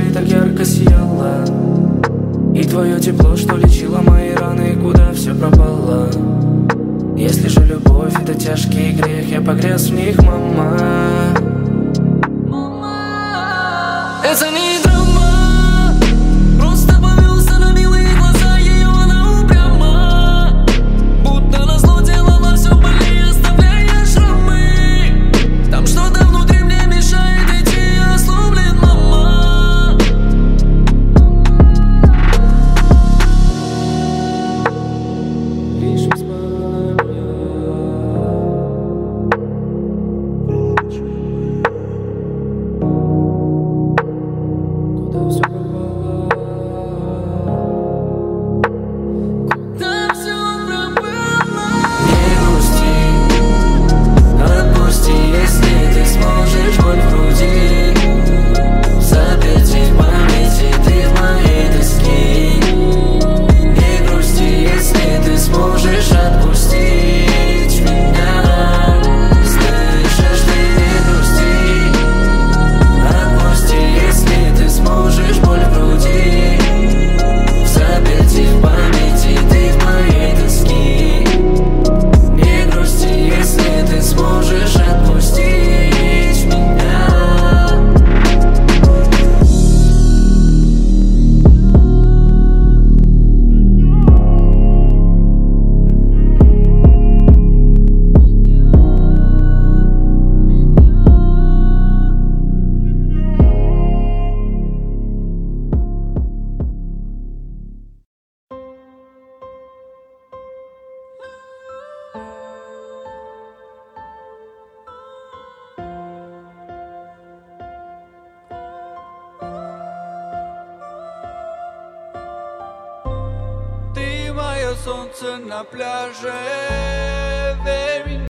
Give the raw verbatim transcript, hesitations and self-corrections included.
шее так ярко сияла, и твое тепло, что лечило мои раны, куда все пропало. Если же любовь — это тяжкий грех, я погряз в них, мама. Это не драма, просто повелся на милые глаза ее, она упряма. Будто назло делала все больнее, оставляя шрамы. Там что-то внутри мне мешает идти, осломлен, мама. Лишь воспоминания. Куда все пропало? Куда все пропало? Не грусти, отпусти, если ты сможешь, боль в груди заперти в памяти, ты в моей тоске. Не грусти, если ты сможешь отпустить меня. Слышишь, ты не грусти, отпусти, если ты сможешь, боль в груди заперти в памяти, ты в моей тоске. Не грусти, если ты сможешь отпустить меня. Ты мое солнце на пляже, верь мне.